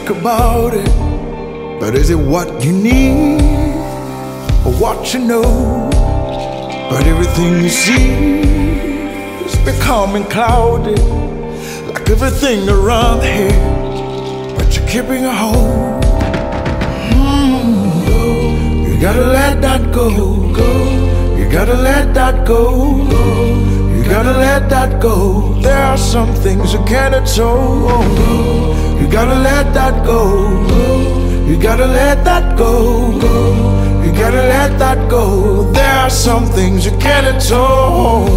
think about it, but is it what you need or what you know? But everything you see is becoming cloudy, like everything around here, but you're keeping a hold. You gotta let that go. You gotta let that go. You gotta let that go. There are some things you can't control. You gotta let that go. You gotta let that go. You gotta let that go. There are some things you can't control.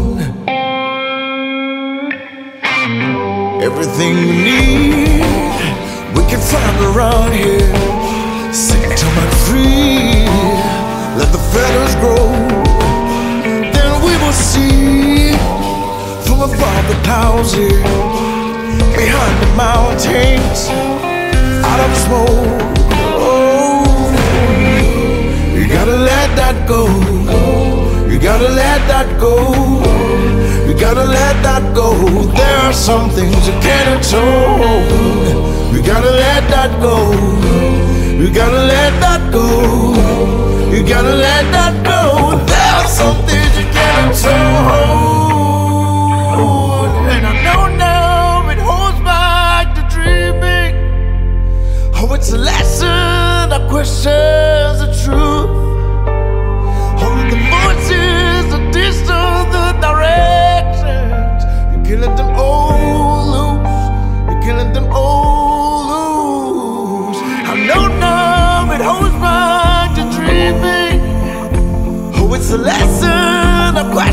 Everything we need, we can find around here. Set your mind free, let the feathers grow. Then we will see from above the clouds here, behind the mountains, out of smoke. Oh, you gotta let that go. You gotta let that go. You gotta let that go. There are some things you can't control. You gotta let that go. You gotta let that go. You gotta let that go. There are some things you can't control. And I know now it holds back the dreaming. Oh, it's a lesson that questions the truth. Oh, the voices, the distance, the directions. You can't let them all loose. You can't let them all loose. I know now it holds back the dreaming. Oh, it's a lesson that questions